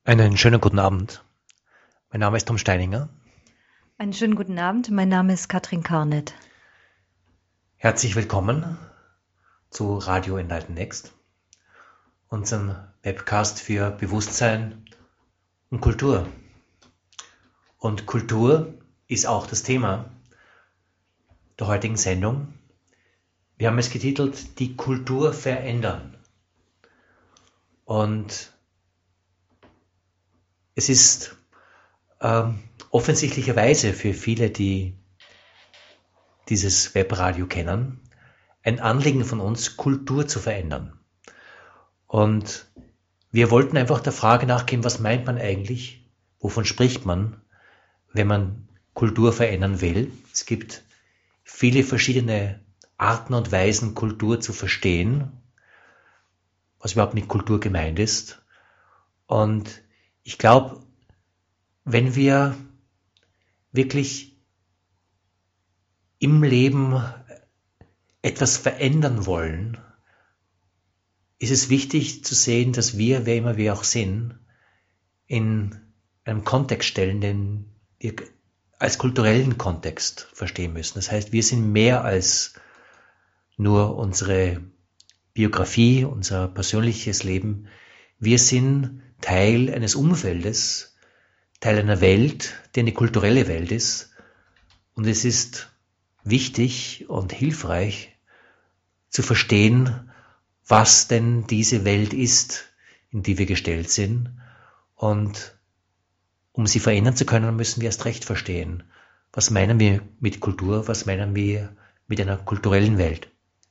Einen schönen guten Abend. Mein Name ist Tom Steininger. Einen schönen guten Abend. Mein Name ist Katrin Karnet. Herzlich willkommen zu Radio Enlighten Next, unserem Webcast für Bewusstsein und Kultur. Und Kultur ist auch das Thema der heutigen Sendung. Wir haben es getitelt, die Kultur verändern. Und es ist offensichtlicherweise für viele, die dieses Webradio kennen, ein Anliegen von uns, Kultur zu verändern. Und wir wollten einfach der Frage nachgehen, was meint man eigentlich, wovon spricht man, wenn man Kultur verändern will. Es gibt viele verschiedene Arten und Weisen, Kultur zu verstehen, was überhaupt mit Kultur gemeint ist. Und ich glaube, wenn wir wirklich im Leben etwas verändern wollen, ist es wichtig zu sehen, dass wir, wer immer wir auch sind, in einem Kontext stellen, den wir als kulturellen Kontext verstehen müssen. Das heißt, wir sind mehr als nur unsere Biografie, unser persönliches Leben. Wir sind Teil eines Umfeldes, Teil einer Welt, die eine kulturelle Welt ist. Und es ist wichtig und hilfreich zu verstehen, was denn diese Welt ist, in die wir gestellt sind. Und um sie verändern zu können, müssen wir erst recht verstehen, was meinen wir mit Kultur, was meinen wir mit einer kulturellen Welt.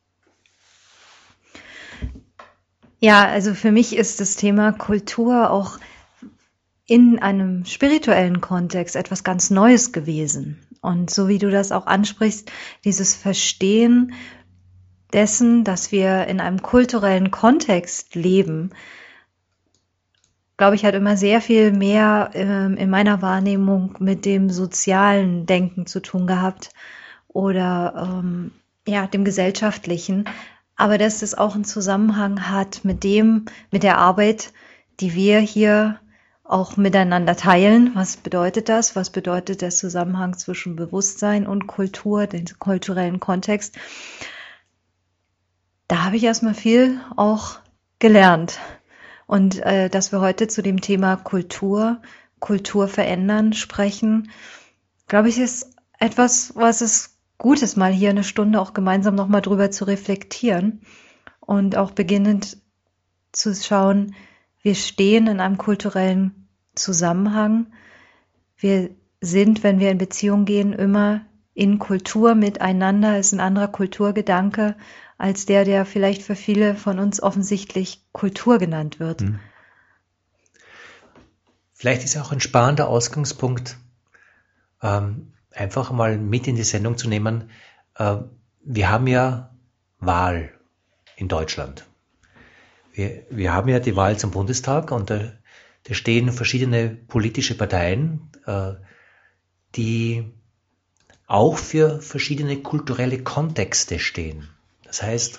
Ja, also für mich ist das Thema Kultur auch in einem spirituellen Kontext etwas ganz Neues gewesen. Und so wie du das auch ansprichst, dieses Verstehen dessen, dass wir in einem kulturellen Kontext leben, glaube ich, hat immer sehr viel mehr in meiner Wahrnehmung mit dem sozialen Denken zu tun gehabt oder dem gesellschaftlichen. Aber dass es auch einen Zusammenhang hat mit der Arbeit, die wir hier auch miteinander teilen. Was bedeutet das? Was bedeutet der Zusammenhang zwischen Bewusstsein und Kultur, den kulturellen Kontext? Da habe ich erstmal viel auch gelernt. Und dass wir heute zu dem Thema Kultur verändern sprechen, glaube ich, ist etwas, was es gut ist, mal hier eine Stunde auch gemeinsam nochmal drüber zu reflektieren und auch beginnend zu schauen, wir stehen in einem kulturellen Zusammenhang. Wir sind, wenn wir in Beziehung gehen, immer in Kultur miteinander, ist ein anderer Kulturgedanke als der vielleicht für viele von uns offensichtlich Kultur genannt wird. Vielleicht ist auch ein spannender Ausgangspunkt, einfach mal mit in die Sendung zu nehmen. Wir haben ja Wahl in Deutschland. Wir haben ja die Wahl zum Bundestag und da stehen verschiedene politische Parteien, die auch für verschiedene kulturelle Kontexte stehen. Das heißt,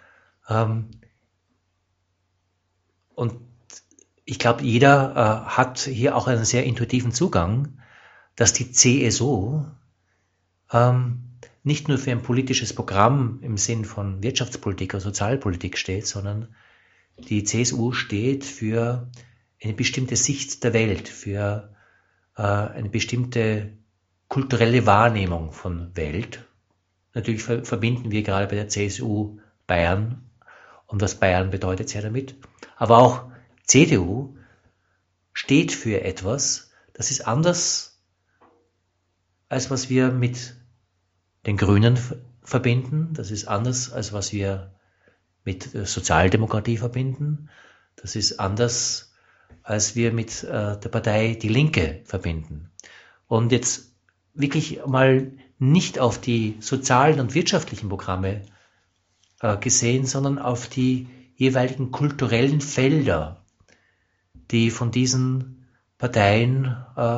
und ich glaube, jeder hat hier auch einen sehr intuitiven Zugang, dass die CSU nicht nur für ein politisches Programm im Sinn von Wirtschaftspolitik oder Sozialpolitik steht, sondern die CSU steht für eine bestimmte Sicht der Welt, für eine bestimmte kulturelle Wahrnehmung von Welt. Natürlich verbinden wir gerade bei der CSU Bayern und was Bayern bedeutet sehr damit. Aber auch CDU steht für etwas, das ist anders, als was wir mit den Grünen verbinden. Das ist anders, als was wir mit Sozialdemokratie verbinden. Das ist anders, als wir mit der Partei Die Linke verbinden. Und jetzt wirklich mal nicht auf die sozialen und wirtschaftlichen Programme gesehen, sondern auf die jeweiligen kulturellen Felder, die von diesen Parteien,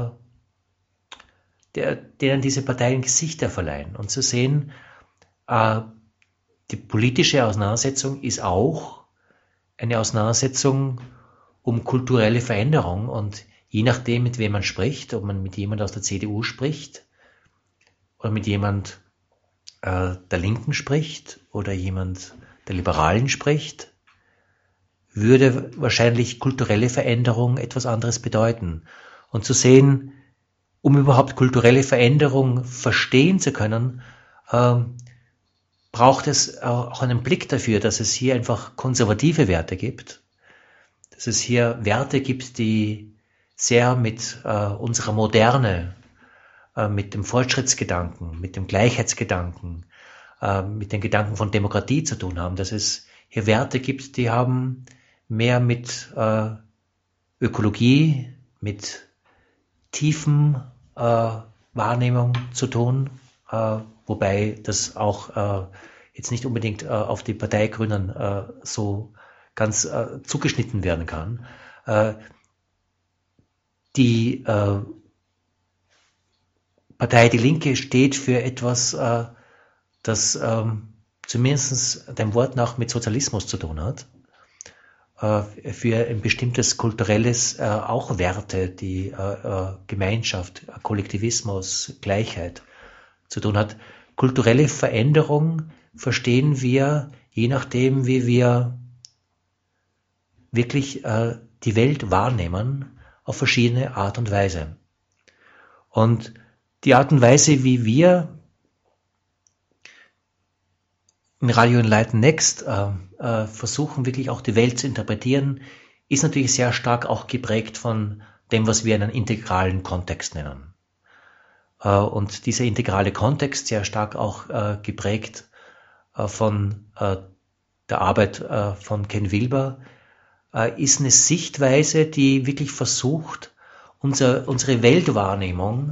denen diese Parteien Gesichter verleihen. Und zu sehen, die politische Auseinandersetzung ist auch eine Auseinandersetzung um kulturelle Veränderung und je nachdem, mit wem man spricht, ob man mit jemand aus der CDU spricht oder mit jemand der Linken spricht oder jemand der Liberalen spricht, würde wahrscheinlich kulturelle Veränderung etwas anderes bedeuten. Und zu sehen, um überhaupt kulturelle Veränderung verstehen zu können, braucht es auch einen Blick dafür, dass es hier einfach konservative Werte gibt, dass es hier Werte gibt, die sehr mit unserer Moderne, mit dem Fortschrittsgedanken, mit dem Gleichheitsgedanken, mit den Gedanken von Demokratie zu tun haben, dass es hier Werte gibt, die haben mehr mit Ökologie, mit tiefen Wahrnehmung zu tun, wobei das auch jetzt nicht unbedingt auf die Parteigrünen so ganz zugeschnitten werden kann. Die Partei Die Linke steht für etwas, das zumindest dem Wort nach mit Sozialismus zu tun hat, für ein bestimmtes kulturelles auch Werte, die Gemeinschaft, Kollektivismus, Gleichheit zu tun hat. Kulturelle Veränderung verstehen wir, je nachdem, wie wir wirklich die Welt wahrnehmen, auf verschiedene Art und Weise. Und die Art und Weise, wie wir in Radio Enlighten Next versuchen, wirklich auch die Welt zu interpretieren, ist natürlich sehr stark auch geprägt von dem, was wir einen integralen Kontext nennen. Und dieser integrale Kontext sehr stark auch geprägt von der Arbeit von Ken Wilber, ist eine Sichtweise, die wirklich versucht, unsere Weltwahrnehmung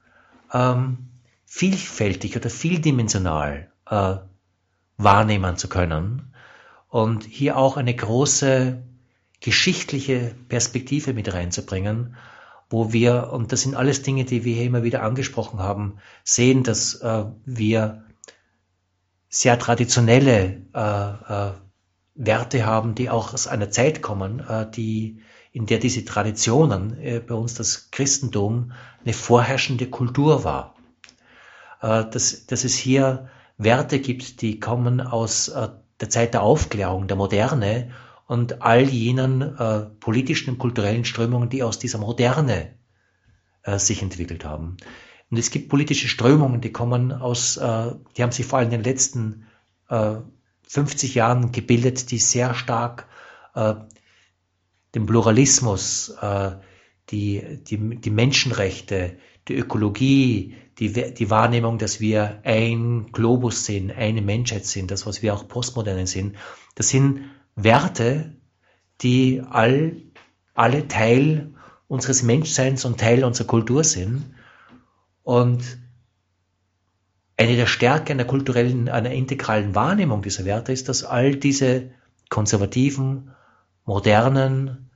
vielfältig oder vieldimensional wahrnehmen zu können und hier auch eine große geschichtliche Perspektive mit reinzubringen, wo wir, und das sind alles Dinge, die wir hier immer wieder angesprochen haben, sehen, dass wir sehr traditionelle Werte haben, die auch aus einer Zeit kommen, in der diese Traditionen, bei uns das Christentum, eine vorherrschende Kultur war. Dass es hier Werte gibt, die kommen aus der Zeit der Aufklärung, der Moderne und all jenen politischen und kulturellen Strömungen, die aus dieser Moderne sich entwickelt haben. Und es gibt politische Strömungen, die kommen die haben sich vor allem in den letzten 50 Jahren gebildet, die sehr stark den Pluralismus, die Menschenrechte, die Ökologie, die Wahrnehmung, dass wir ein Globus sind, eine Menschheit sind, das, was wir auch Postmoderne sind, das sind Werte, die alle Teil unseres Menschseins und Teil unserer Kultur sind. Und eine der Stärken einer integralen Wahrnehmung dieser Werte ist, dass all diese konservativen, modernen,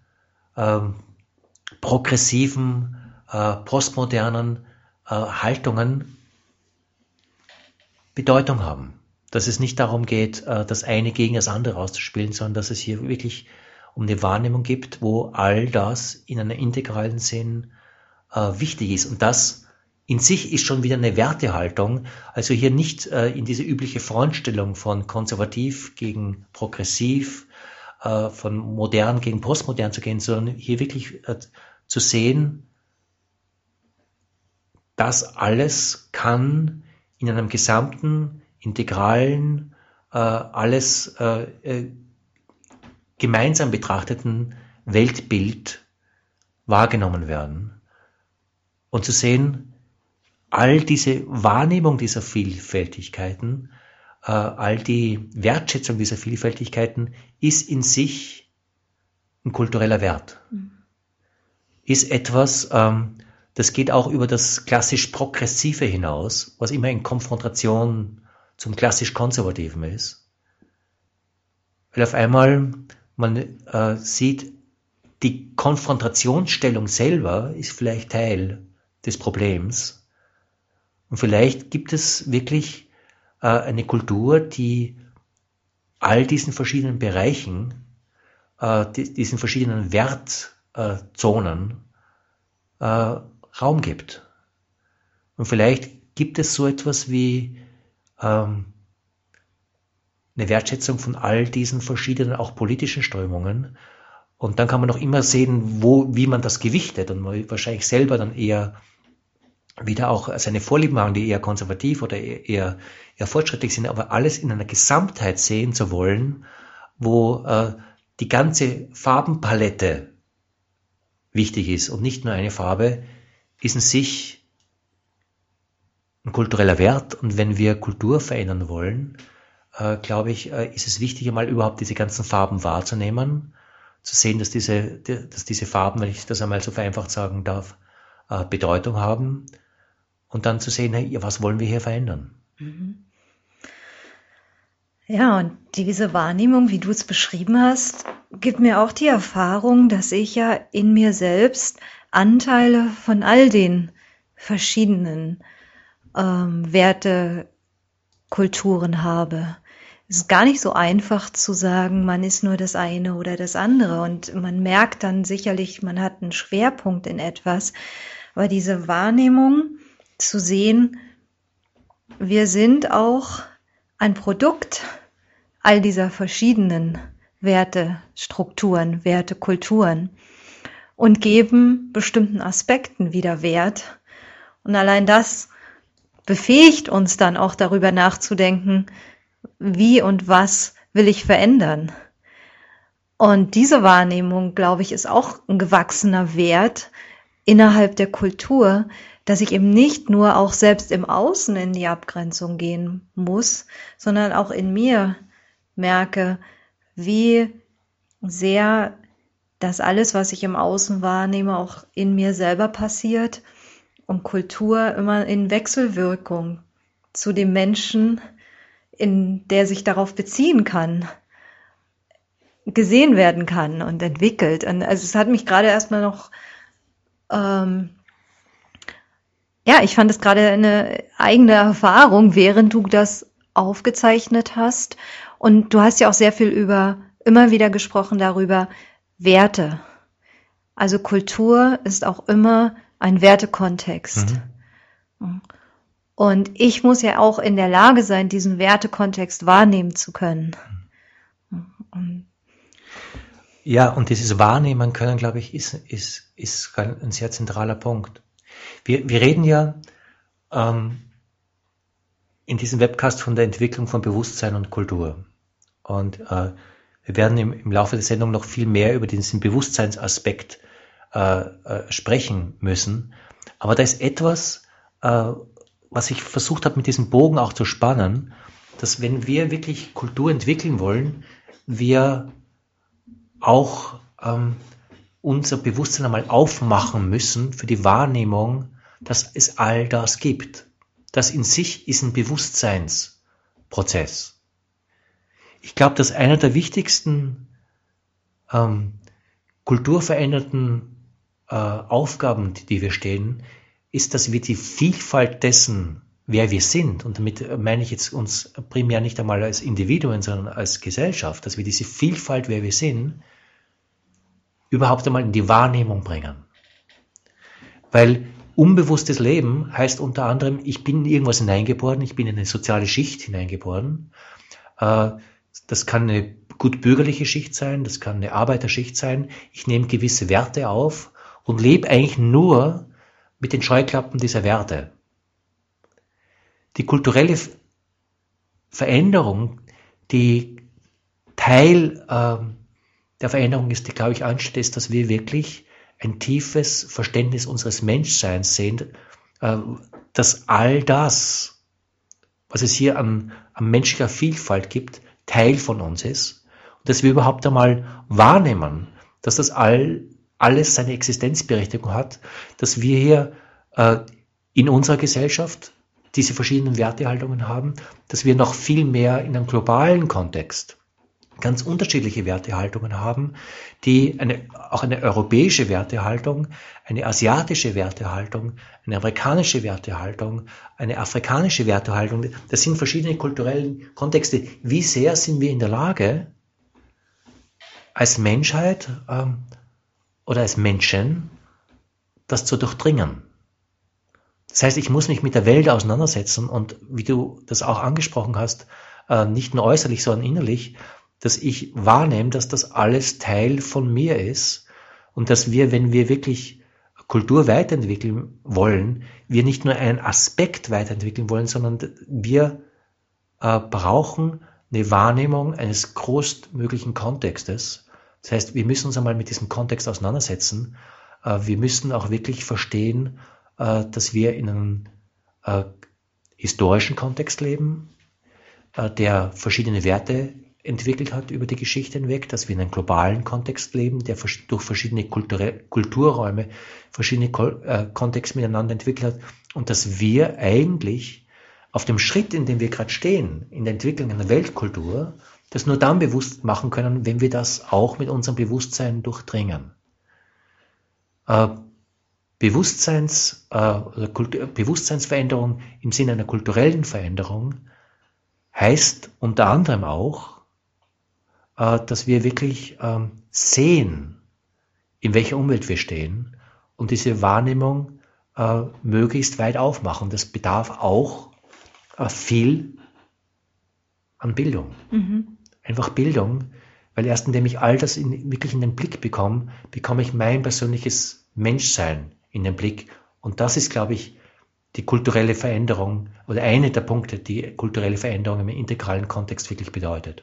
progressiven, postmodernen Haltungen Bedeutung haben. Dass es nicht darum geht, das eine gegen das andere auszuspielen, sondern dass es hier wirklich um eine Wahrnehmung gibt, wo all das in einem integralen Sinn wichtig ist. Und das in sich ist schon wieder eine Wertehaltung, also hier nicht in diese übliche Frontstellung von konservativ gegen progressiv, von modern gegen postmodern zu gehen, sondern hier wirklich zu sehen, das alles kann in einem gesamten, integralen, alles gemeinsam betrachteten Weltbild wahrgenommen werden. Und zu sehen, all diese Wahrnehmung dieser Vielfältigkeiten, all die Wertschätzung dieser Vielfältigkeiten ist in sich ein kultureller Wert. Ist etwas, das geht auch über das klassisch Progressive hinaus, was immer in Konfrontation zum klassisch Konservativen ist. Weil auf einmal man sieht, die Konfrontationsstellung selber ist vielleicht Teil des Problems. Und vielleicht gibt es wirklich eine Kultur, die all diesen verschiedenen Bereichen diesen verschiedenen Wertzonen Raum gibt. Und vielleicht gibt es so etwas wie eine Wertschätzung von all diesen verschiedenen, auch politischen Strömungen. Und dann kann man noch immer sehen, wie man das gewichtet und man wahrscheinlich selber dann eher wieder auch seine Vorlieben haben, die eher konservativ oder eher fortschrittlich sind, aber alles in einer Gesamtheit sehen zu wollen, wo die ganze Farbenpalette wichtig ist und nicht nur eine Farbe, ist in sich ein kultureller Wert. Und wenn wir Kultur verändern wollen, glaube ich, ist es wichtig, einmal überhaupt diese ganzen Farben wahrzunehmen, zu sehen, dass diese Farben, wenn ich das einmal so vereinfacht sagen darf, Bedeutung haben und dann zu sehen, hey, was wollen wir hier verändern? Ja, und diese Wahrnehmung, wie du es beschrieben hast, gibt mir auch die Erfahrung, dass ich ja in mir selbst Anteile von all den verschiedenen Wertekulturen habe. Es ist gar nicht so einfach zu sagen, man ist nur das eine oder das andere. Und man merkt dann sicherlich, man hat einen Schwerpunkt in etwas. Aber diese Wahrnehmung zu sehen, wir sind auch ein Produkt all dieser verschiedenen Wertestrukturen, Wertekulturen und geben bestimmten Aspekten wieder Wert. Und allein das befähigt uns dann auch darüber nachzudenken, wie und was will ich verändern. Und diese Wahrnehmung, glaube ich, ist auch ein gewachsener Wert innerhalb der Kultur, dass ich eben nicht nur auch selbst im Außen in die Abgrenzung gehen muss, sondern auch in mir merke, wie sehr das alles, was ich im Außen wahrnehme, auch in mir selber passiert und Kultur immer in Wechselwirkung zu dem Menschen, in der sich darauf beziehen kann, gesehen werden kann und entwickelt. Und also es hat mich gerade erstmal noch, ich fand es gerade eine eigene Erfahrung, während du das aufgezeichnet hast. Und du hast ja auch sehr viel immer wieder gesprochen darüber, Werte. Also Kultur ist auch immer ein Wertekontext. Und ich muss ja auch in der Lage sein, diesen Wertekontext wahrnehmen zu können. Ja, und dieses Wahrnehmen können, glaube ich, ist ein sehr zentraler Punkt. Wir reden ja in diesem Webcast von der Entwicklung von Bewusstsein und Kultur. Und wir werden im Laufe der Sendung noch viel mehr über diesen Bewusstseinsaspekt sprechen müssen. Aber da ist etwas, was ich versucht habe, mit diesem Bogen auch zu spannen, dass wenn wir wirklich Kultur entwickeln wollen, wir auch unser Bewusstsein einmal aufmachen müssen für die Wahrnehmung, dass es all das gibt. Das in sich ist ein Bewusstseinsprozess. Ich glaube, dass einer der wichtigsten kulturveränderten Aufgaben, die wir stehen, ist, dass wir die Vielfalt dessen, wer wir sind, und damit meine ich jetzt uns primär nicht einmal als Individuen, sondern als Gesellschaft, dass wir diese Vielfalt, wer wir sind, überhaupt einmal in die Wahrnehmung bringen. Weil unbewusstes Leben heißt unter anderem, ich bin in irgendwas hineingeboren, ich bin in eine soziale Schicht hineingeboren. Das kann eine gut bürgerliche Schicht sein, das kann eine Arbeiterschicht sein. Ich nehme gewisse Werte auf und lebe eigentlich nur mit den Scheuklappen dieser Werte. Die kulturelle Veränderung, die Teil der Veränderung ist, die, glaube ich, ansteht, ist, dass wir wirklich ein tiefes Verständnis unseres Menschseins sehen, dass all das, was es hier an menschlicher Vielfalt gibt, Teil von uns ist und dass wir überhaupt einmal wahrnehmen, dass das alles seine Existenzberechtigung hat, dass wir hier in unserer Gesellschaft diese verschiedenen Wertehaltungen haben, dass wir noch viel mehr in einem globalen Kontext ganz unterschiedliche Wertehaltungen haben, die auch eine europäische Wertehaltung, eine asiatische Wertehaltung, eine amerikanische Wertehaltung, eine afrikanische Wertehaltung, das sind verschiedene kulturelle Kontexte. Wie sehr sind wir in der Lage, als Menschheit oder als Menschen das zu durchdringen. Das heißt, ich muss mich mit der Welt auseinandersetzen und wie du das auch angesprochen hast, nicht nur äußerlich, sondern innerlich, dass ich wahrnehme, dass das alles Teil von mir ist und dass wir, wenn wir wirklich Kultur weiterentwickeln wollen, wir nicht nur einen Aspekt weiterentwickeln wollen, sondern wir brauchen eine Wahrnehmung eines größtmöglichen Kontextes. Das heißt, wir müssen uns einmal mit diesem Kontext auseinandersetzen. Wir müssen auch wirklich verstehen, dass wir in einem historischen Kontext leben, der verschiedene Werte entwickelt hat über die Geschichte hinweg, dass wir in einem globalen Kontext leben, der durch verschiedene Kulturräume verschiedene Kontexte miteinander entwickelt hat und dass wir eigentlich auf dem Schritt, in dem wir gerade stehen, in der Entwicklung einer Weltkultur, das nur dann bewusst machen können, wenn wir das auch mit unserem Bewusstsein durchdringen. Bewusstseinsveränderung im Sinne einer kulturellen Veränderung heißt unter anderem auch, dass wir wirklich sehen, in welcher Umwelt wir stehen und diese Wahrnehmung möglichst weit aufmachen. Das bedarf auch viel an Bildung. Einfach Bildung, weil erst indem ich all das wirklich in den Blick bekomme, bekomme ich mein persönliches Menschsein in den Blick. Und das ist, glaube ich, die kulturelle Veränderung oder eine der Punkte, die kulturelle Veränderung im integralen Kontext wirklich bedeutet.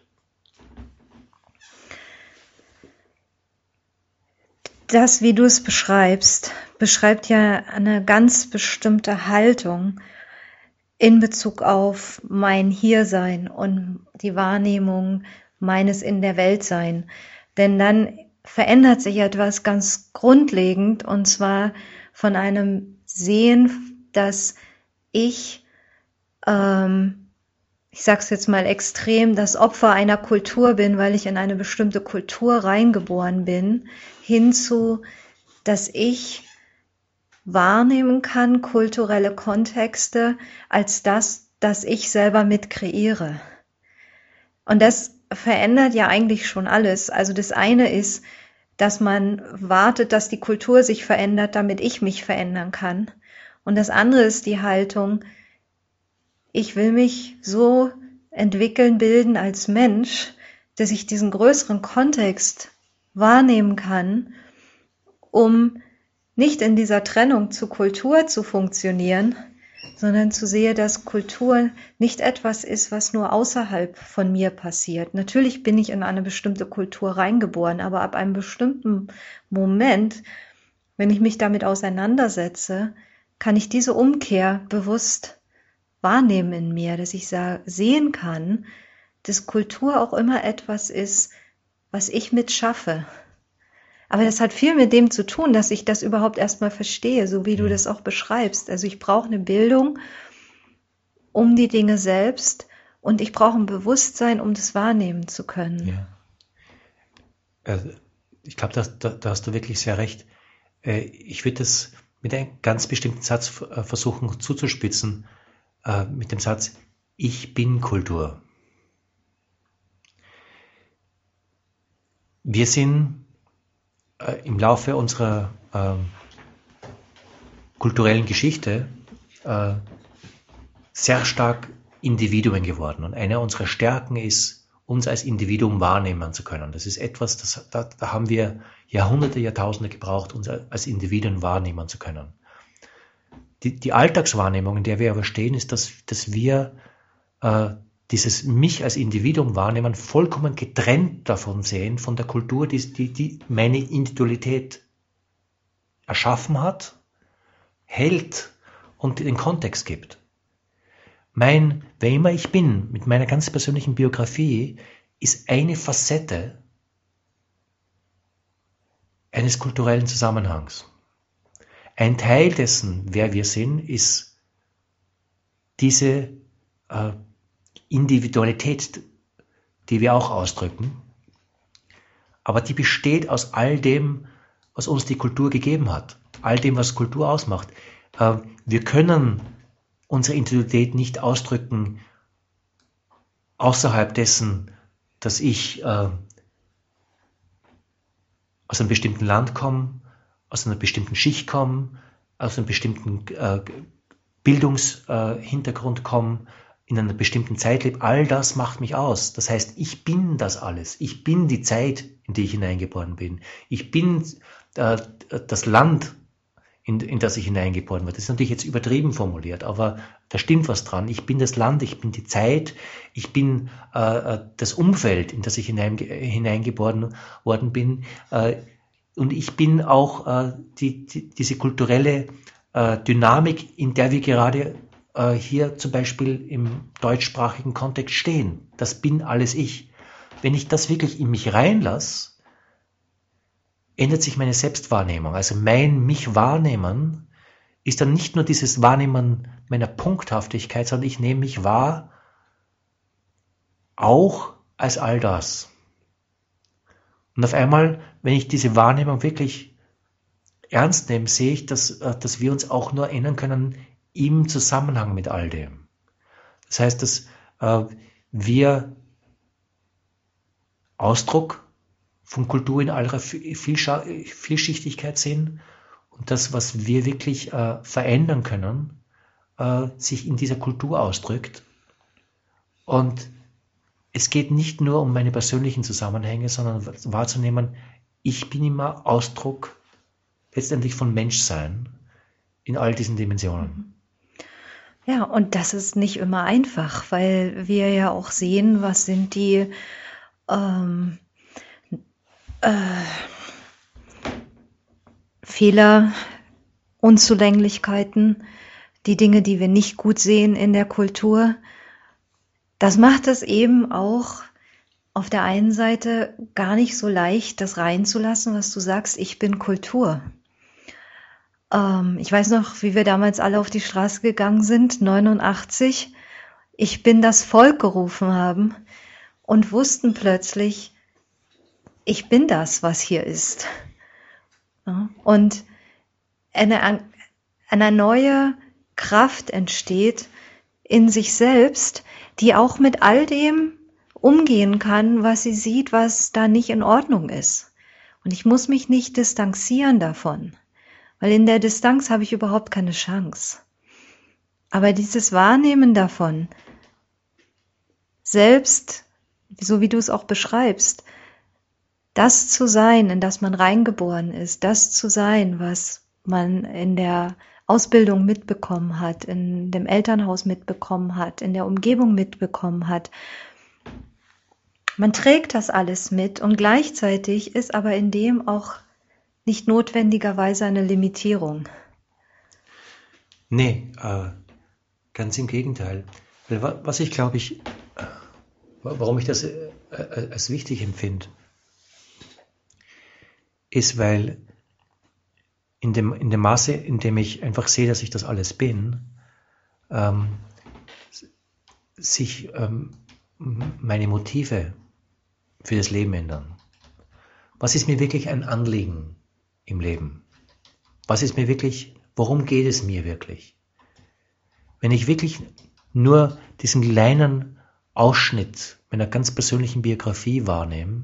Das, wie du es beschreibst, beschreibt ja eine ganz bestimmte Haltung in Bezug auf mein Hiersein und die Wahrnehmung meines in der Welt sein. Denn dann verändert sich etwas ganz grundlegend, und zwar von einem Sehen, dass ich sage es jetzt mal extrem, das Opfer einer Kultur bin, weil ich in eine bestimmte Kultur reingeboren bin, hinzu, dass ich wahrnehmen kann, kulturelle Kontexte, als das ich selber mit kreiere. Und das verändert ja eigentlich schon alles. Also das eine ist, dass man wartet, dass die Kultur sich verändert, damit ich mich verändern kann. Und das andere ist die Haltung, ich will mich so entwickeln, bilden als Mensch, dass ich diesen größeren Kontext wahrnehmen kann, um nicht in dieser Trennung zu Kultur zu funktionieren, sondern zu sehen, dass Kultur nicht etwas ist, was nur außerhalb von mir passiert. Natürlich bin ich in eine bestimmte Kultur reingeboren, aber ab einem bestimmten Moment, wenn ich mich damit auseinandersetze, kann ich diese Umkehr bewusst wahrnehmen in mir, dass ich sehen kann, dass Kultur auch immer etwas ist, was ich mit schaffe. Aber das hat viel mit dem zu tun, dass ich das überhaupt erstmal verstehe, so wie du das auch beschreibst. Also ich brauche eine Bildung um die Dinge selbst und ich brauche ein Bewusstsein, um das wahrnehmen zu können. Ja. Ich glaube, da hast du wirklich sehr recht. Ich würde das mit einem ganz bestimmten Satz versuchen zuzuspitzen, mit dem Satz, ich bin Kultur. Wir sind im Laufe unserer kulturellen Geschichte sehr stark Individuen geworden. Und eine unserer Stärken ist, uns als Individuum wahrnehmen zu können. Das ist etwas, da haben wir Jahrhunderte, Jahrtausende gebraucht, uns als Individuen wahrnehmen zu können. Die Alltagswahrnehmung, in der wir aber stehen, ist, dass wir dieses mich als Individuum wahrnehmen, vollkommen getrennt davon sehen, von der Kultur, die meine Individualität erschaffen hat, hält und den Kontext gibt. Wer immer ich bin, mit meiner ganz persönlichen Biografie, ist eine Facette eines kulturellen Zusammenhangs. Ein Teil dessen, wer wir sind, ist diese Individualität, die wir auch ausdrücken, aber die besteht aus all dem, was uns die Kultur gegeben hat, all dem, was Kultur ausmacht. Wir können unsere Individualität nicht ausdrücken außerhalb dessen, dass ich aus einem bestimmten Land komme, aus einer bestimmten Schicht komme, aus einem bestimmten Bildungshintergrund komme, in einer bestimmten Zeit lebe, all das macht mich aus. Das heißt, ich bin das alles. Ich bin die Zeit, in die ich hineingeboren bin. Ich bin das Land, in das ich hineingeboren werde. Das ist natürlich jetzt übertrieben formuliert, aber da stimmt was dran. Ich bin das Land, ich bin die Zeit, ich bin das Umfeld, in das ich hineingeboren worden bin. Und ich bin auch diese kulturelle Dynamik, in der wir gerade hier zum Beispiel im deutschsprachigen Kontext stehen. Das bin alles ich. Wenn ich das wirklich in mich reinlasse, ändert sich meine Selbstwahrnehmung. Also mein mich wahrnehmen ist dann nicht nur dieses Wahrnehmen meiner Punkthaftigkeit, sondern ich nehme mich wahr auch als all das. Und auf einmal, wenn ich diese Wahrnehmung wirklich ernst nehme, sehe ich, dass wir uns auch nur ändern können im Zusammenhang mit all dem. Das heißt, dass wir Ausdruck von Kultur in aller Vielschichtigkeit sind und das, was wir wirklich verändern können, sich in dieser Kultur ausdrückt. Und es geht nicht nur um meine persönlichen Zusammenhänge, sondern wahrzunehmen, ich bin immer Ausdruck letztendlich von Menschsein in all diesen Dimensionen. Ja, und das ist nicht immer einfach, weil wir ja auch sehen, was sind die Fehler, Unzulänglichkeiten, die Dinge, die wir nicht gut sehen in der Kultur. Das macht es eben auch auf der einen Seite gar nicht so leicht, das reinzulassen, was du sagst, ich bin Kultur. Ich weiß noch, wie wir damals alle auf die Straße gegangen sind, 89, ich bin das Volk gerufen haben und wussten plötzlich, ich bin das, was hier ist. Ja, und eine neue Kraft entsteht in sich selbst, die auch mit all dem umgehen kann, was sie sieht, was da nicht in Ordnung ist. Und ich muss mich nicht distanzieren davon, weil in der Distanz habe ich überhaupt keine Chance. Aber dieses Wahrnehmen davon, selbst, so wie du es auch beschreibst, das zu sein, in das man reingeboren ist, das zu sein, was man in der Ausbildung mitbekommen hat, in dem Elternhaus mitbekommen hat, in der Umgebung mitbekommen hat. Man trägt das alles mit und gleichzeitig ist aber in dem auch nicht notwendigerweise eine Limitierung. Nee, ganz im Gegenteil. Was ich glaube, warum ich das als wichtig empfinde, ist, weil in dem Maße, in dem ich einfach sehe, dass ich das alles bin, sich meine Motive für das Leben ändern. Was ist mir wirklich ein Anliegen im Leben? Was ist mir wirklich, worum geht es mir wirklich? Wenn ich wirklich nur diesen kleinen Ausschnitt meiner ganz persönlichen Biografie wahrnehme,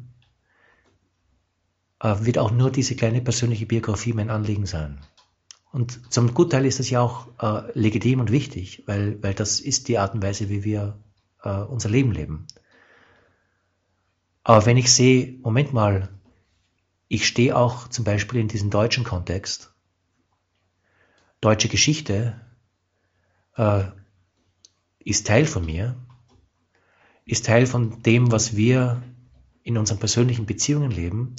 wird auch nur diese kleine persönliche Biografie mein Anliegen sein. Und zum Gutteil ist das ja auch legitim und wichtig, weil das ist die Art und Weise, wie wir unser Leben leben. Aber wenn ich sehe, Moment mal, ich stehe auch zum Beispiel in diesem deutschen Kontext, deutsche Geschichte ist Teil von mir, ist Teil von dem, was wir in unseren persönlichen Beziehungen leben,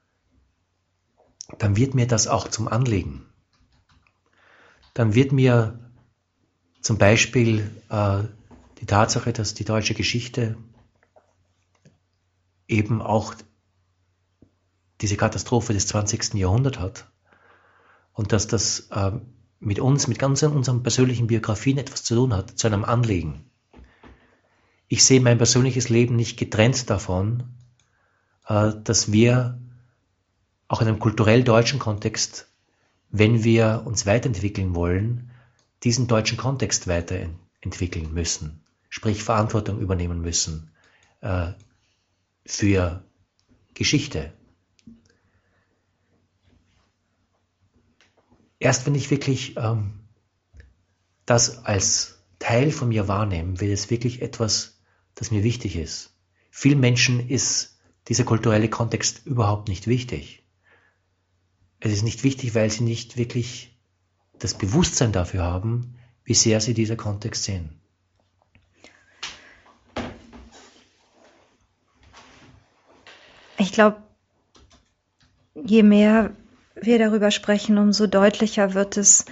dann wird mir das auch zum Anliegen. Dann wird mir zum Beispiel die Tatsache, dass die deutsche Geschichte eben auch diese Katastrophe des 20. Jahrhunderts hat und dass das mit uns, mit ganz unseren persönlichen Biografien etwas zu tun hat, zu einem Anliegen. Ich sehe mein persönliches Leben nicht getrennt davon, dass wir auch in einem kulturell deutschen Kontext, wenn wir uns weiterentwickeln wollen, diesen deutschen Kontext weiterentwickeln müssen, sprich Verantwortung übernehmen müssen für Geschichte. erst wenn ich wirklich das als Teil von mir wahrnehme, wird es wirklich etwas, das mir wichtig ist. Vielen Menschen ist dieser kulturelle Kontext überhaupt nicht wichtig. Es ist nicht wichtig, weil sie nicht wirklich das Bewusstsein dafür haben, wie sehr sie dieser Kontext sehen. Ich glaube, je mehr wir darüber sprechen, umso deutlicher wird es,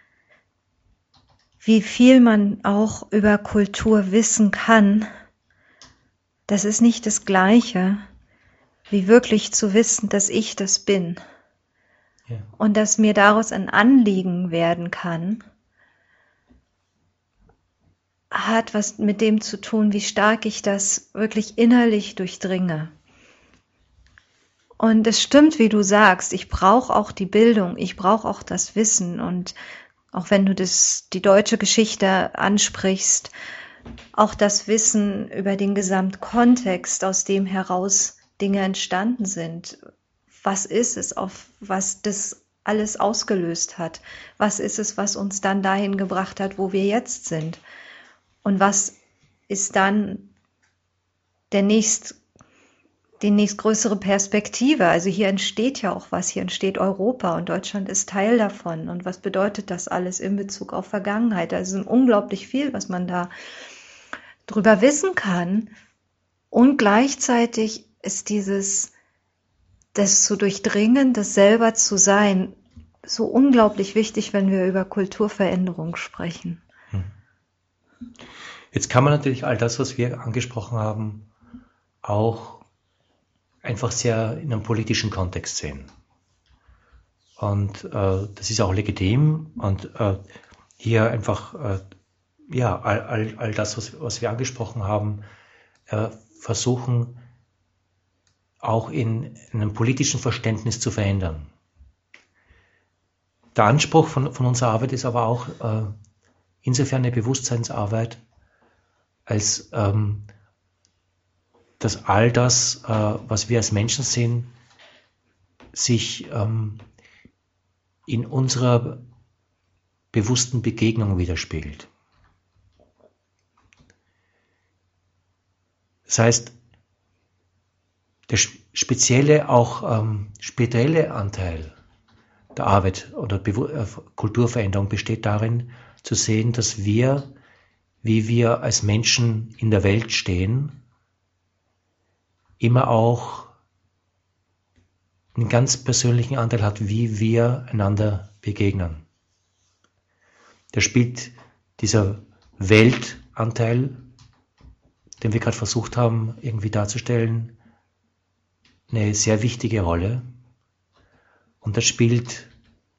wie viel man auch über Kultur wissen kann. Das ist nicht das Gleiche, wie wirklich zu wissen, dass ich das bin. Ja. Und dass mir daraus ein Anliegen werden kann, hat was mit dem zu tun, wie stark ich das wirklich innerlich durchdringe. Und es stimmt, wie du sagst, ich brauche auch die Bildung, ich brauche auch das Wissen. Und auch wenn du die deutsche Geschichte ansprichst, auch das Wissen über den Gesamtkontext, aus dem heraus Dinge entstanden sind. Was ist es, auf was das alles ausgelöst hat? Was ist es, was uns dann dahin gebracht hat, wo wir jetzt sind? Und was ist dann die nächstgrößere Perspektive? Also hier entsteht ja auch was, hier entsteht Europa und Deutschland ist Teil davon. Und was bedeutet das alles in Bezug auf Vergangenheit? Also es ist unglaublich viel, was man da drüber wissen kann. Und gleichzeitig ist das zu durchdringen, das selber zu sein, so unglaublich wichtig, wenn wir über Kulturveränderung sprechen. Jetzt kann man natürlich all das, was wir angesprochen haben, auch einfach sehr in einem politischen Kontext sehen. Und das ist auch legitim. Und hier einfach all das, was wir angesprochen haben, versuchen auch in einem politischen Verständnis zu verändern. Der Anspruch von unserer Arbeit ist aber auch insofern eine Bewusstseinsarbeit, als dass all das, was wir als Menschen sehen, sich in unserer bewussten Begegnung widerspiegelt. Das heißt, der spezielle, auch spirituelle Anteil der Arbeit oder Kulturveränderung besteht darin, zu sehen, dass wir, wie wir als Menschen in der Welt stehen, immer auch einen ganz persönlichen Anteil hat, wie wir einander begegnen. Da spielt dieser Weltanteil, den wir gerade versucht haben, irgendwie darzustellen, eine sehr wichtige Rolle. Und das spielt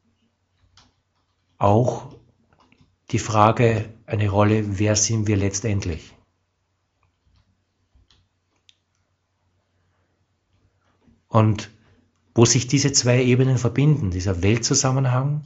auch die Frage eine Rolle, wer sind wir letztendlich? Und wo sich diese zwei Ebenen verbinden, dieser Weltzusammenhang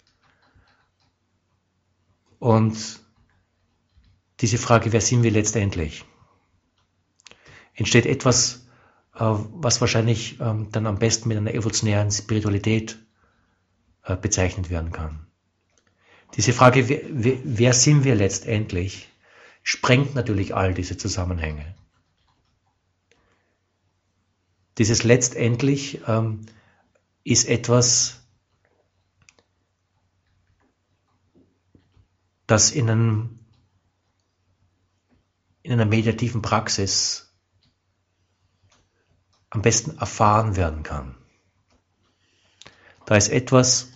und diese Frage, wer sind wir letztendlich, entsteht etwas, was wahrscheinlich dann am besten mit einer evolutionären Spiritualität bezeichnet werden kann. Diese Frage, wer sind wir letztendlich, sprengt natürlich all diese Zusammenhänge. Dieses letztendlich ist etwas, das in einer meditativen Praxis am besten erfahren werden kann. Da ist etwas,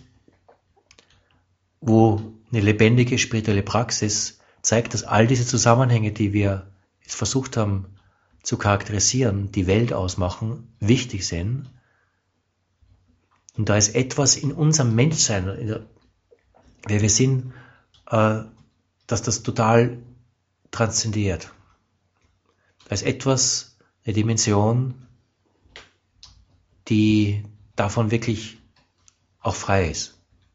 wo eine lebendige spirituelle Praxis zeigt, dass all diese Zusammenhänge, die wir jetzt versucht haben zu charakterisieren, die Welt ausmachen, wichtig sind. Und da ist etwas in unserem Menschsein, wer wir sind, dass das total transzendiert. Da ist etwas, eine Dimension, die davon wirklich auch frei ist.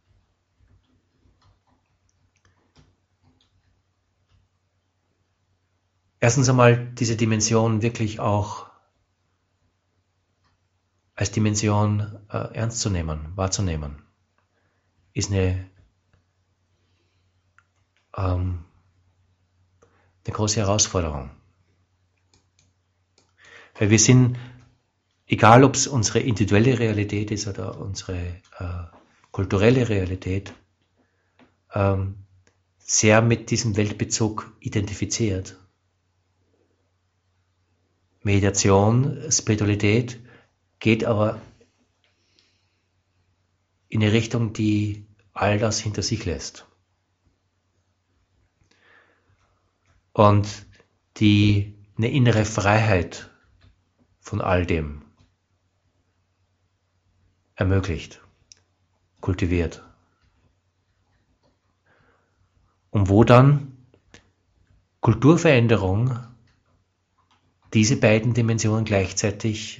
Erstens einmal diese Dimension wirklich auch als Dimension ernst zu nehmen, wahrzunehmen. ist eine große Herausforderung. Weil wir sind, egal ob es unsere individuelle Realität ist oder unsere kulturelle Realität, sehr mit diesem Weltbezug identifiziert. Meditation, Spiritualität geht aber in eine Richtung, die all das hinter sich lässt. Und die eine innere Freiheit von all dem ermöglicht, kultiviert. Und wo dann Kulturveränderung diese beiden Dimensionen gleichzeitig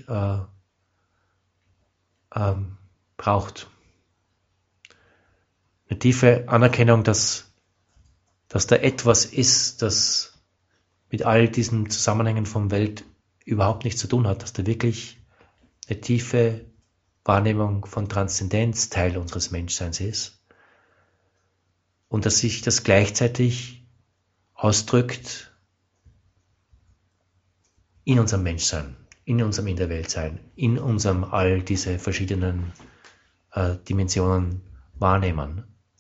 braucht. Eine tiefe Anerkennung, dass da etwas ist, das mit all diesen Zusammenhängen von Welt überhaupt nichts zu tun hat, dass da wirklich eine tiefe Wahrnehmung von Transzendenz Teil unseres Menschseins ist und dass sich das gleichzeitig ausdrückt in unserem Menschsein, in unserem In der Welt sein, in unserem all diese verschiedenen Dimensionen wahrnehmen.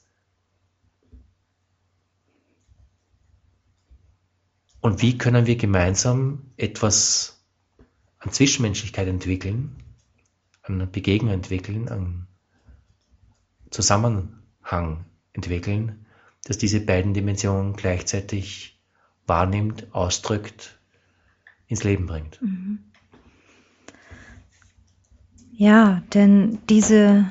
Und wie können wir gemeinsam etwas an Zwischenmenschlichkeit entwickeln, an Begegnung entwickeln, an Zusammenhang entwickeln, dass diese beiden Dimensionen gleichzeitig wahrnimmt, ausdrückt, ins Leben bringt. Ja, denn diese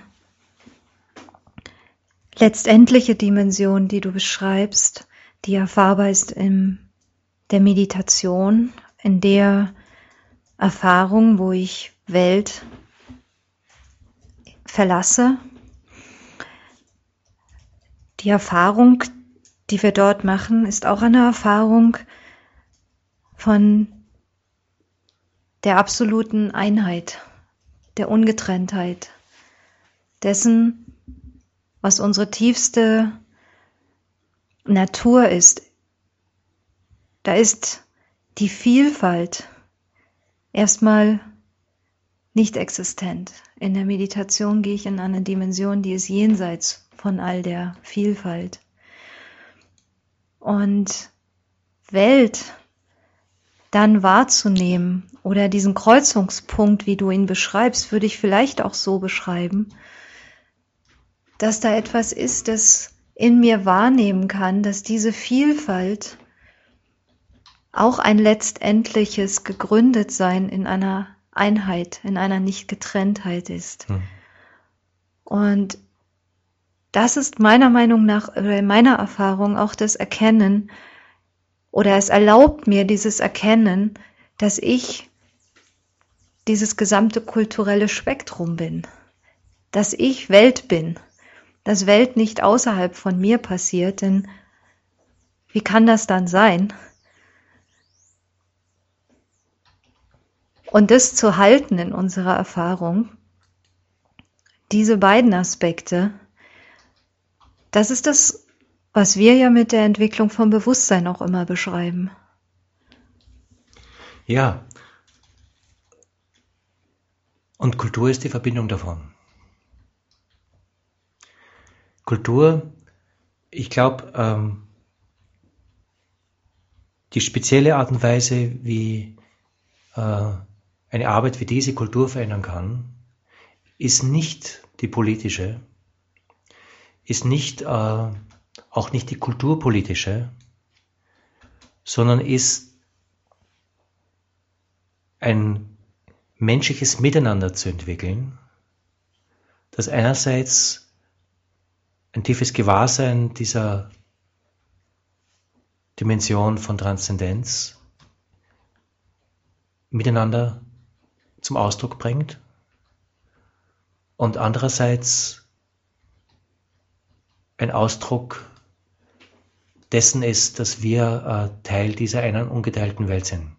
letztendliche Dimension, die du beschreibst, die erfahrbar ist in der Meditation, in der Erfahrung, wo ich Welt verlasse, die Erfahrung, die wir dort machen, ist auch eine Erfahrung von der absoluten Einheit, der Ungetrenntheit, dessen, was unsere tiefste Natur ist. Da ist die Vielfalt erstmal nicht existent. In der Meditation gehe ich in eine Dimension, die ist jenseits von all der Vielfalt. Und Welt dann wahrzunehmen oder diesen Kreuzungspunkt, wie du ihn beschreibst, würde ich vielleicht auch so beschreiben, dass da etwas ist, das in mir wahrnehmen kann, dass diese Vielfalt auch ein letztendliches Gegründetsein in einer Einheit, in einer Nicht-Getrenntheit ist. Und das ist meiner Meinung nach, oder in meiner Erfahrung auch das Erkennen, oder es erlaubt mir dieses Erkennen, dass ich dieses gesamte kulturelle Spektrum bin, dass ich Welt bin, dass Welt nicht außerhalb von mir passiert, denn wie kann das dann sein? Und das zu halten in unserer Erfahrung, diese beiden Aspekte, das ist das, was wir ja mit der Entwicklung vom Bewusstsein auch immer beschreiben. Ja. Und Kultur ist die Verbindung davon. Kultur, ich glaube, die spezielle Art und Weise, wie eine Arbeit wie diese Kultur verändern kann, ist nicht die politische, ist nicht, auch nicht die kulturpolitische, sondern ist ein menschliches Miteinander zu entwickeln, das einerseits ein tiefes Gewahrsein dieser Dimension von Transzendenz miteinander zum Ausdruck bringt und andererseits ein Ausdruck dessen ist, dass wir Teil dieser einen ungeteilten Welt sind.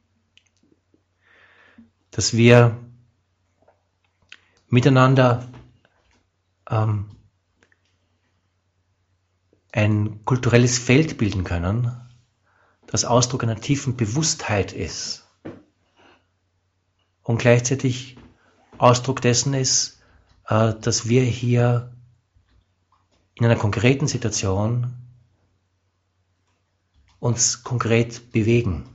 Dass wir miteinander ein kulturelles Feld bilden können, das Ausdruck einer tiefen Bewusstheit ist und gleichzeitig Ausdruck dessen ist, dass wir hier in einer konkreten Situation uns konkret bewegen,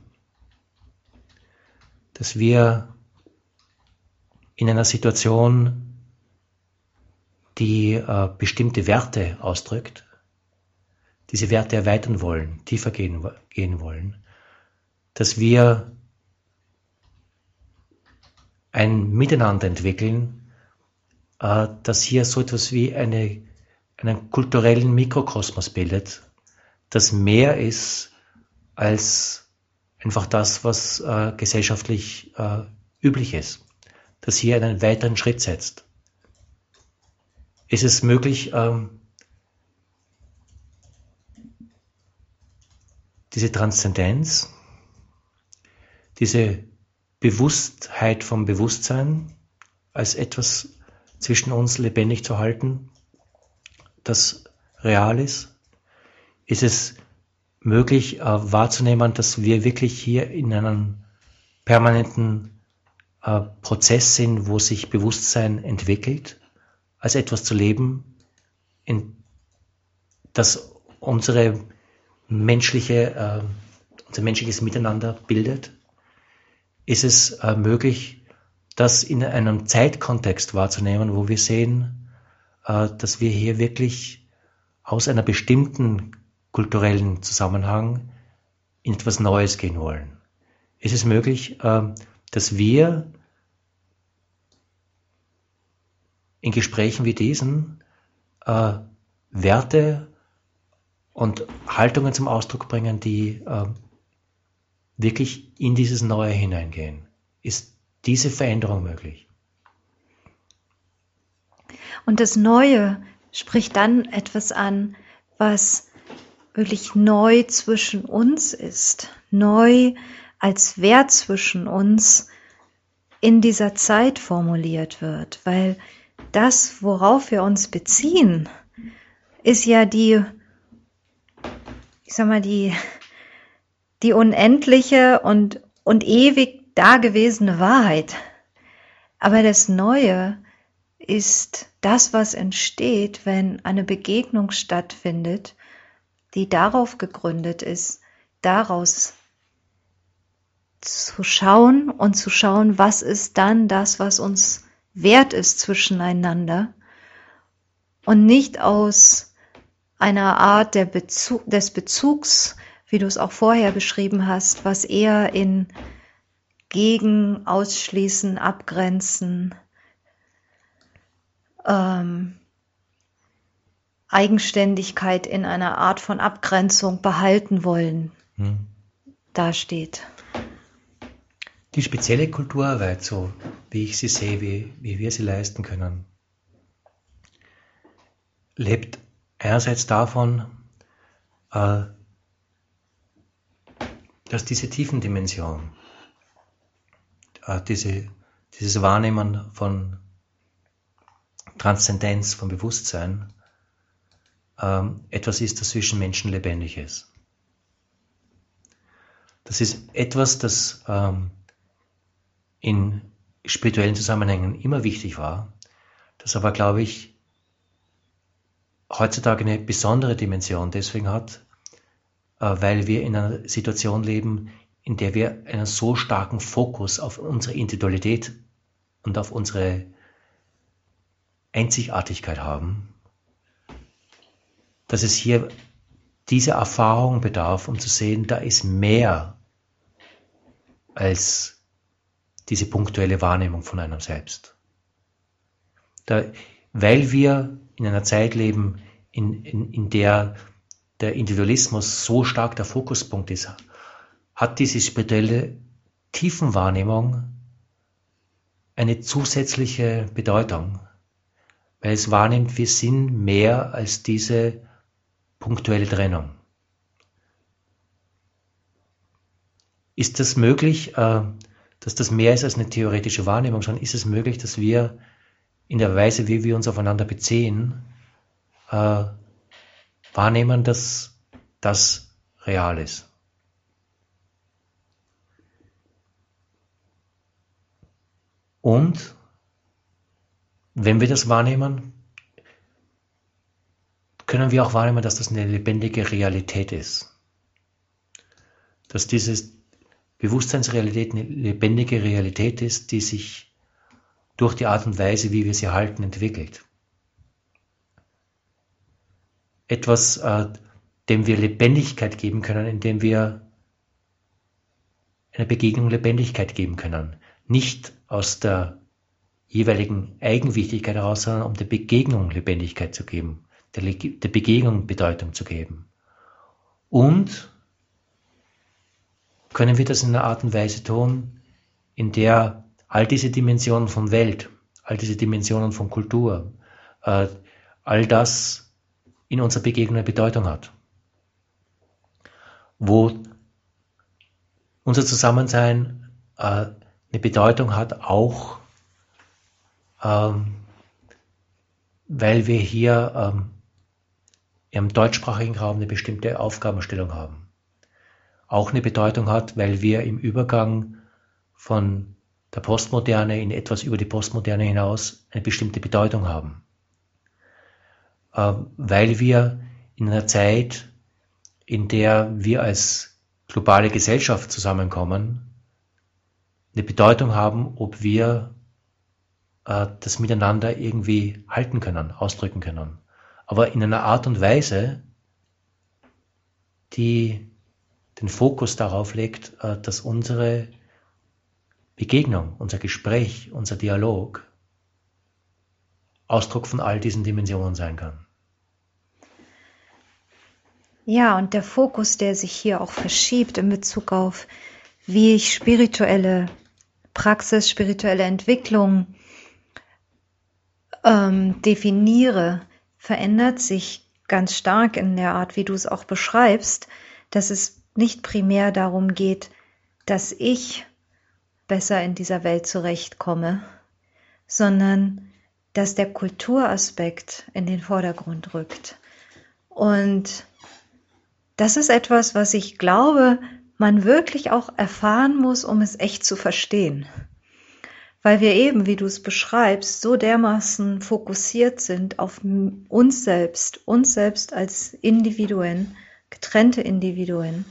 dass wir in einer Situation, die bestimmte Werte ausdrückt, diese Werte erweitern wollen, tiefer gehen wollen, dass wir ein Miteinander entwickeln, das hier so etwas wie einen kulturellen Mikrokosmos bildet, das mehr ist als einfach das, was gesellschaftlich üblich ist, das hier einen weiteren Schritt setzt. Ist es möglich, diese Transzendenz, diese Bewusstheit vom Bewusstsein als etwas zwischen uns lebendig zu halten, das real ist? Ist es möglich wahrzunehmen, dass wir wirklich hier in einem permanenten Prozess sind, wo sich Bewusstsein entwickelt, als etwas zu leben, das unser menschliches Miteinander bildet? Ist es möglich, das in einem Zeitkontext wahrzunehmen, wo wir sehen, dass wir hier wirklich aus einer bestimmten kulturellen Zusammenhang in etwas Neues gehen wollen? Ist es möglich, dass wir in Gesprächen wie diesen Werte und Haltungen zum Ausdruck bringen, die wirklich in dieses Neue hineingehen? Ist diese Veränderung möglich? Und das Neue spricht dann etwas an, was wirklich neu zwischen uns ist, neu als Wert zwischen uns in dieser Zeit formuliert wird, weil das, worauf wir uns beziehen, ist ja die unendliche und ewig dagewesene Wahrheit. Aber das Neue ist das, was entsteht, wenn eine Begegnung stattfindet, die darauf gegründet ist, daraus zu schauen und zu schauen, was ist dann das, was uns wert ist zwischeneinander und nicht aus einer Art des Bezugs, wie du es auch vorher beschrieben hast, was eher in Gegen, Ausschließen, Abgrenzen, Eigenständigkeit in einer Art von Abgrenzung behalten wollen, dasteht. Die spezielle Kulturarbeit, so wie ich sie sehe, wie wir sie leisten können, lebt einerseits davon, dass diese Tiefendimension, dieses Wahrnehmen von Transzendenz, von Bewusstsein, etwas ist, das zwischen Menschen lebendig ist. Das ist etwas, das in spirituellen Zusammenhängen immer wichtig war, das aber, glaube ich, heutzutage eine besondere Dimension deswegen hat, weil wir in einer Situation leben, in der wir einen so starken Fokus auf unsere Individualität und auf unsere Einzigartigkeit haben, dass es hier diese Erfahrung bedarf, um zu sehen, da ist mehr als diese punktuelle Wahrnehmung von einem selbst. Weil wir in einer Zeit leben, in der der Individualismus so stark der Fokuspunkt ist, hat diese spirituelle Tiefenwahrnehmung eine zusätzliche Bedeutung, weil es wahrnimmt, wir sind mehr als diese punktuelle Trennung. Ist das möglich, dass das mehr ist als eine theoretische Wahrnehmung, sondern ist es möglich, dass wir in der Weise, wie wir uns aufeinander beziehen, wahrnehmen, dass das real ist. Und wenn wir das wahrnehmen, können wir auch wahrnehmen, dass das eine lebendige Realität ist. Dass diese Bewusstseinsrealität eine lebendige Realität ist, die sich durch die Art und Weise, wie wir sie halten, entwickelt. Etwas, dem wir Lebendigkeit geben können, indem wir einer Begegnung Lebendigkeit geben können. Nicht aus der jeweiligen Eigenwichtigkeit heraus, sondern um der Begegnung Lebendigkeit zu geben, der Begegnung Bedeutung zu geben. Und können wir das in einer Art und Weise tun, in der all diese Dimensionen von Welt, all diese Dimensionen von Kultur, all das in unserer Begegnung eine Bedeutung hat. Wo unser Zusammensein eine Bedeutung hat, auch weil wir hier im deutschsprachigen Raum eine bestimmte Aufgabenstellung haben. Auch eine Bedeutung hat, weil wir im Übergang von der Postmoderne in etwas über die Postmoderne hinaus eine bestimmte Bedeutung haben. Weil wir in einer Zeit, in der wir als globale Gesellschaft zusammenkommen, eine Bedeutung haben, ob wir das Miteinander irgendwie halten können, ausdrücken können. Aber in einer Art und Weise, die den Fokus darauf legt, dass unsere Begegnung, unser Gespräch, unser Dialog Ausdruck von all diesen Dimensionen sein kann. Ja, und der Fokus, der sich hier auch verschiebt in Bezug auf, wie ich spirituelle Praxis, spirituelle Entwicklung definiere, verändert sich ganz stark in der Art, wie du es auch beschreibst, dass es nicht primär darum geht, dass ich besser in dieser Welt zurechtkomme, sondern dass der Kulturaspekt in den Vordergrund rückt. Und das ist etwas, was ich glaube, man wirklich auch erfahren muss, um es echt zu verstehen. Weil wir eben, wie du es beschreibst, so dermaßen fokussiert sind auf uns selbst als Individuen, getrennte Individuen,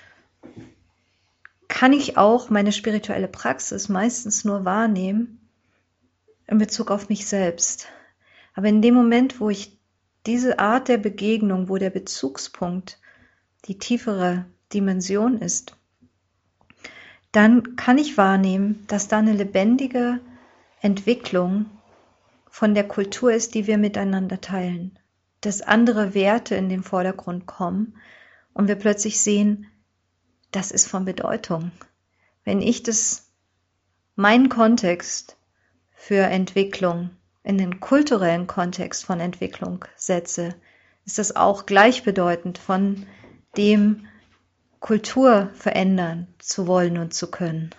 kann ich auch meine spirituelle Praxis meistens nur wahrnehmen in Bezug auf mich selbst. Aber in dem Moment, wo ich diese Art der Begegnung, wo der Bezugspunkt die tiefere Dimension ist, dann kann ich wahrnehmen, dass da eine lebendige Entwicklung von der Kultur ist, die wir miteinander teilen. Dass andere Werte in den Vordergrund kommen und wir plötzlich sehen, das ist von Bedeutung. Wenn ich meinen Kontext für Entwicklung in den kulturellen Kontext von Entwicklung setze, ist das auch gleichbedeutend von dem Kultur verändern zu wollen und zu können.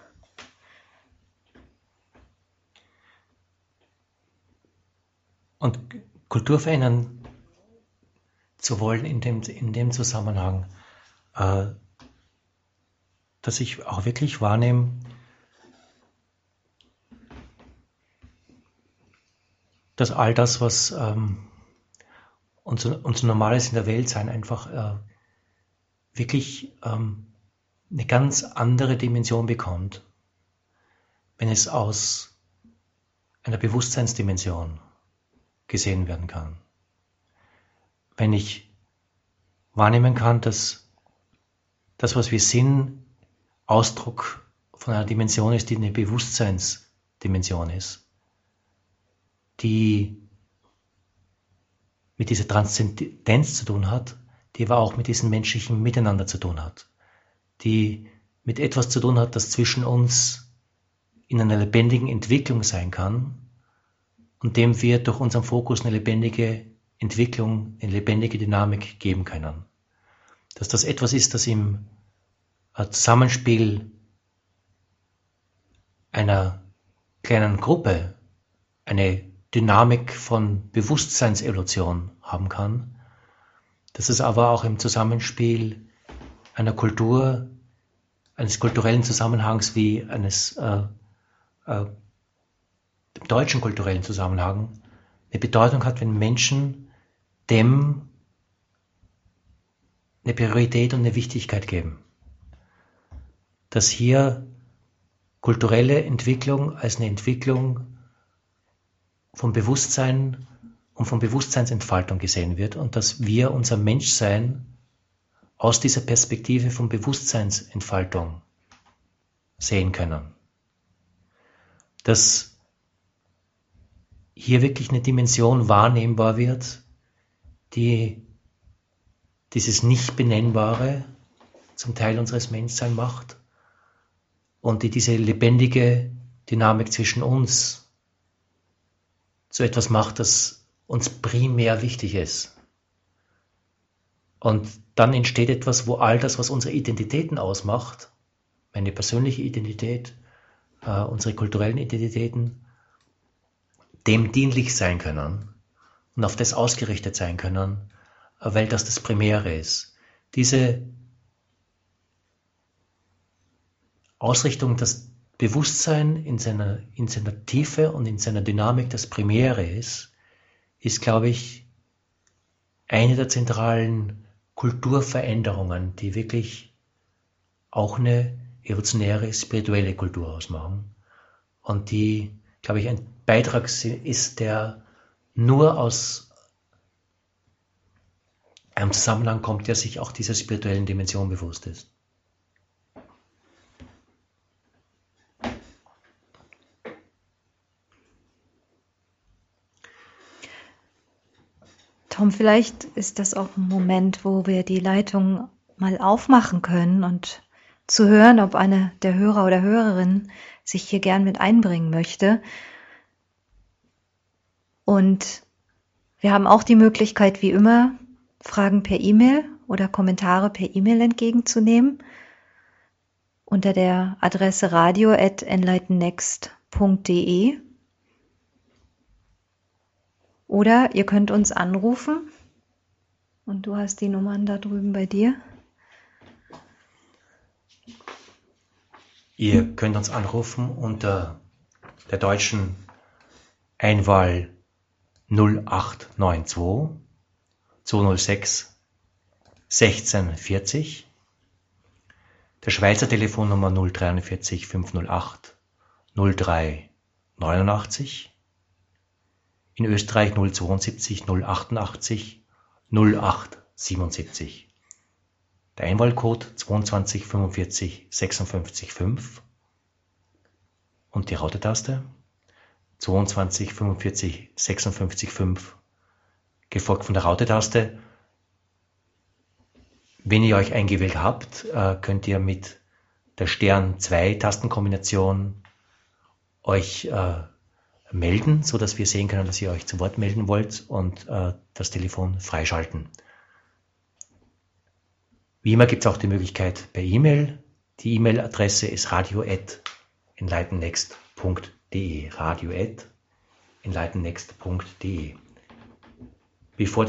Und Kultur verändern zu wollen in dem Zusammenhang, dass ich auch wirklich wahrnehme, dass all das, was unser Normales in der Welt sein, einfach wirklich eine ganz andere Dimension bekommt, wenn es aus einer Bewusstseinsdimension gesehen werden kann. Wenn ich wahrnehmen kann, dass das, was wir sind, Ausdruck von einer Dimension ist, die eine Bewusstseinsdimension ist, die mit dieser Transzendenz zu tun hat, die aber auch mit diesem menschlichen Miteinander zu tun hat, die mit etwas zu tun hat, das zwischen uns in einer lebendigen Entwicklung sein kann und dem wir durch unseren Fokus eine lebendige Entwicklung, eine lebendige Dynamik geben können. Dass das etwas ist, das im Zusammenspiel einer kleinen Gruppe eine Dynamik von Bewusstseinsevolution haben kann, dass es aber auch im Zusammenspiel einer Kultur, eines kulturellen Zusammenhangs wie eines dem deutschen kulturellen Zusammenhang eine Bedeutung hat, wenn Menschen dem eine Priorität und eine Wichtigkeit geben. Dass hier kulturelle Entwicklung als eine Entwicklung vom Bewusstsein und von Bewusstseinsentfaltung gesehen wird und dass wir unser Menschsein aus dieser Perspektive von Bewusstseinsentfaltung sehen können. Dass hier wirklich eine Dimension wahrnehmbar wird, die dieses Nicht-Benennbare zum Teil unseres Menschseins macht und die diese lebendige Dynamik zwischen uns zu etwas macht, das uns primär wichtig ist. Und dann entsteht etwas, wo all das, was unsere Identitäten ausmacht, meine persönliche Identität, unsere kulturellen Identitäten, dem dienlich sein können und auf das ausgerichtet sein können, weil das Primäre ist. Diese Ausrichtung, das Bewusstsein in seiner Tiefe und in seiner Dynamik das Primäre ist, glaube ich, eine der zentralen Kulturveränderungen, die wirklich auch eine evolutionäre, spirituelle Kultur ausmachen und die, glaube ich, ein Beitrag ist, der nur aus einem Zusammenhang kommt, der sich auch dieser spirituellen Dimension bewusst ist. Tom, vielleicht ist das auch ein Moment, wo wir die Leitung mal aufmachen können und zu hören, ob eine der Hörer oder Hörerinnen sich hier gern mit einbringen möchte. Und wir haben auch die Möglichkeit, wie immer, Fragen per E-Mail oder Kommentare per E-Mail entgegenzunehmen unter der Adresse radio@enlightennext.de. Oder ihr könnt uns anrufen und du hast die Nummern da drüben bei dir. Ihr könnt uns anrufen unter der deutschen Einwahl 0892 206 1640, der Schweizer Telefonnummer 043 508 0389, in Österreich 072 088 0877. Der Einwahlcode 22 45 56 5 und die Raute-Taste 22 45 56 5, gefolgt von der Raute-Taste. Wenn ihr euch eingewählt habt, könnt ihr mit der Stern-2-Tastenkombination euch melden, so dass wir sehen können, dass ihr euch zu Wort melden wollt und das Telefon freischalten. Wie immer gibt es auch die Möglichkeit per E-Mail. Die E-Mail-Adresse ist radio@enlightennext.de. radio@enlightennext.de. Bevor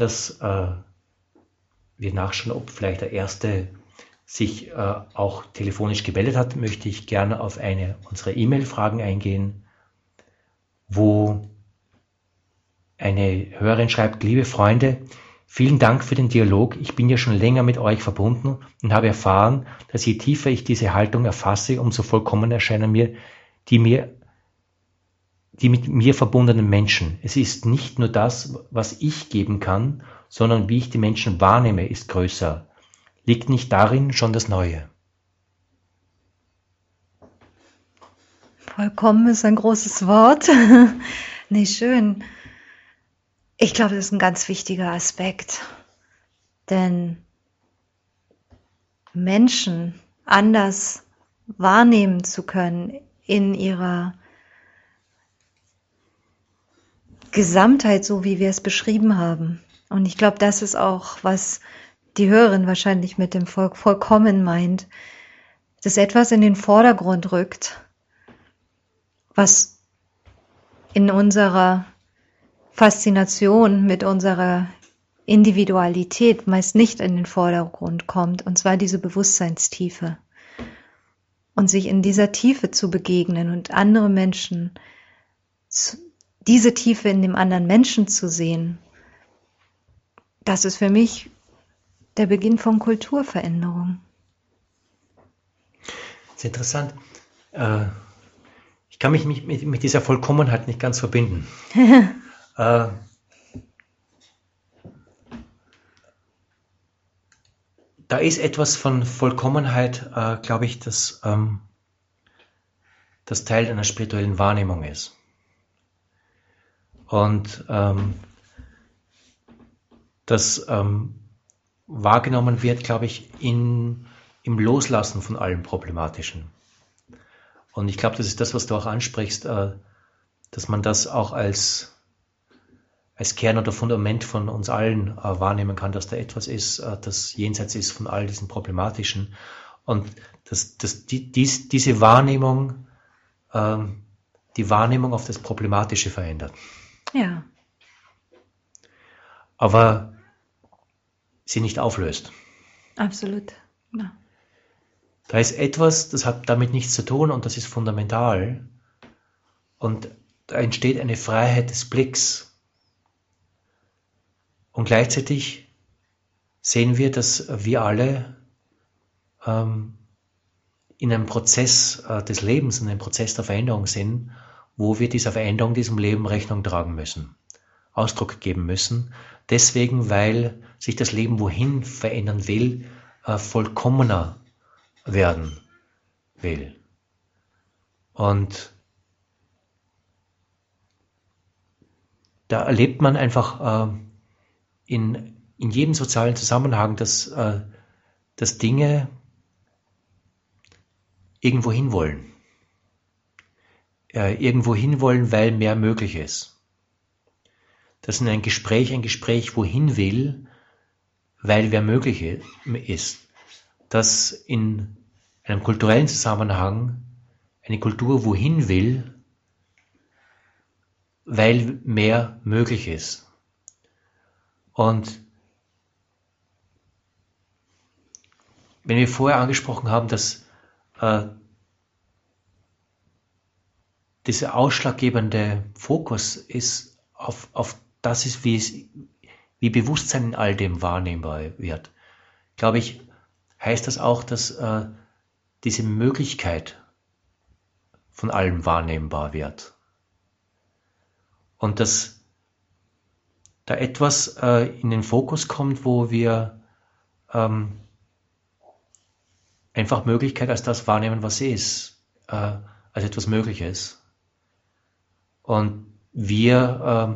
wir nachschauen, ob vielleicht der Erste sich auch telefonisch gemeldet hat, möchte ich gerne auf eine unserer E-Mail-Fragen eingehen, wo eine Hörerin schreibt: Liebe Freunde, vielen Dank für den Dialog. Ich bin ja schon länger mit euch verbunden und habe erfahren, dass je tiefer ich diese Haltung erfasse, umso vollkommener erscheinen mir die mit mir verbundenen Menschen. Es ist nicht nur das, was ich geben kann, sondern wie ich die Menschen wahrnehme, ist größer. Liegt nicht darin schon das Neue? Vollkommen ist ein großes Wort. Nee, schön. Ich glaube, das ist ein ganz wichtiger Aspekt. Denn Menschen anders wahrnehmen zu können in ihrer Gesamtheit, so wie wir es beschrieben haben. Und ich glaube, das ist auch, was die Hörerin wahrscheinlich mit dem vollkommen meint, dass etwas in den Vordergrund rückt, was in unserer Faszination mit unserer Individualität meist nicht in den Vordergrund kommt, und zwar diese Bewusstseinstiefe. Und sich in dieser Tiefe zu begegnen und andere Menschen, diese Tiefe in dem anderen Menschen zu sehen, das ist für mich der Beginn von Kulturveränderung. Das ist interessant. Ich kann mich mit dieser Vollkommenheit nicht ganz verbinden. Da ist etwas von Vollkommenheit, glaube ich, das Teil einer spirituellen Wahrnehmung ist. Und das wahrgenommen wird, glaube ich, im Loslassen von allem Problematischen. Und ich glaube, das ist das, was du auch ansprichst, dass man das auch als Kern oder Fundament von uns allen wahrnehmen kann, dass da etwas ist, das jenseits ist von all diesen Problematischen. Und diese Wahrnehmung, die Wahrnehmung auf das Problematische verändert. Ja. Aber sie nicht auflöst. Absolut. Ja. Da ist etwas, das hat damit nichts zu tun und das ist fundamental. Und da entsteht eine Freiheit des Blicks. Und gleichzeitig sehen wir, dass wir alle in einem Prozess des Lebens, in einem Prozess der Veränderung sind, wo wir dieser Veränderung, diesem Leben Rechnung tragen müssen, Ausdruck geben müssen. Deswegen, weil sich das Leben wohin verändern will, vollkommener werden will. Und da erlebt man einfach in jedem sozialen Zusammenhang, dass Dinge irgendwo hinwollen. Irgendwo hinwollen, weil mehr möglich ist. Dass in ein Gespräch wohin will, weil mehr möglich ist. Dass in einem kulturellen Zusammenhang eine Kultur wohin will, weil mehr möglich ist. Und wenn wir vorher angesprochen haben, dass dieser ausschlaggebende Fokus ist auf das ist, wie Bewusstsein in all dem wahrnehmbar wird, glaube ich, heißt das auch, dass diese Möglichkeit von allem wahrnehmbar wird. Und dass da etwas in den Fokus kommt, wo wir einfach Möglichkeit als das wahrnehmen, was sie ist, als etwas Mögliches. Und wir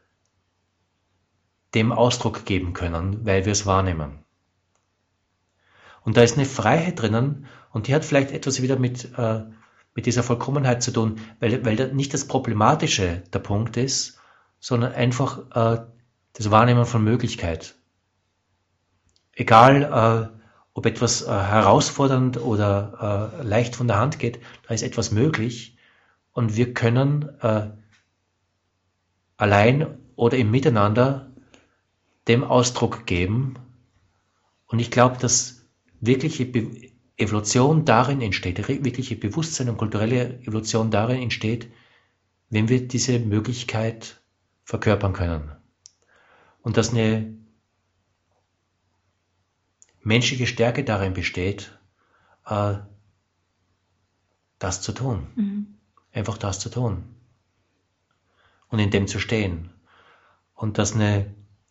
dem Ausdruck geben können, weil wir es wahrnehmen. Und da ist eine Freiheit drinnen und die hat vielleicht etwas wieder mit dieser Vollkommenheit zu tun, weil da nicht das Problematische der Punkt ist, sondern einfach das Wahrnehmen von Möglichkeit. Egal, ob etwas herausfordernd oder leicht von der Hand geht, da ist etwas möglich und wir können allein oder im Miteinander dem Ausdruck geben. Und ich glaube, dass wirkliche Evolution darin entsteht, wirkliche Bewusstsein und kulturelle Evolution darin entsteht, wenn wir diese Möglichkeit verkörpern können. Und dass eine menschliche Stärke darin besteht, das zu tun. Mhm. Einfach das zu tun. Und in dem zu stehen. Und dass eine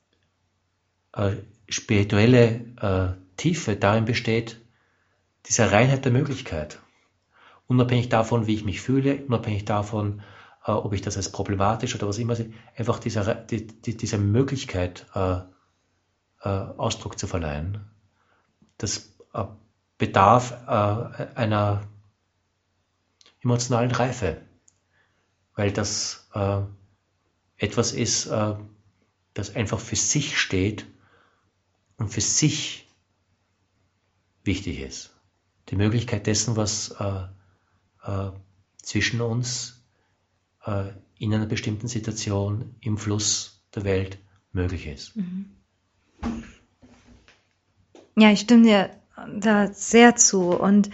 spirituelle Tiefe darin besteht, dieser Reinheit der Möglichkeit. Unabhängig davon, wie ich mich fühle, unabhängig davon, ob ich das als problematisch oder was immer sehe, einfach dieser Möglichkeit Ausdruck zu verleihen. Das bedarf einer emotionalen Reife, weil das etwas ist, das einfach für sich steht und für sich wichtig ist. Die Möglichkeit dessen, was zwischen uns in einer bestimmten Situation im Fluss der Welt möglich ist. Mhm. Ja, ich stimme dir da sehr zu. Und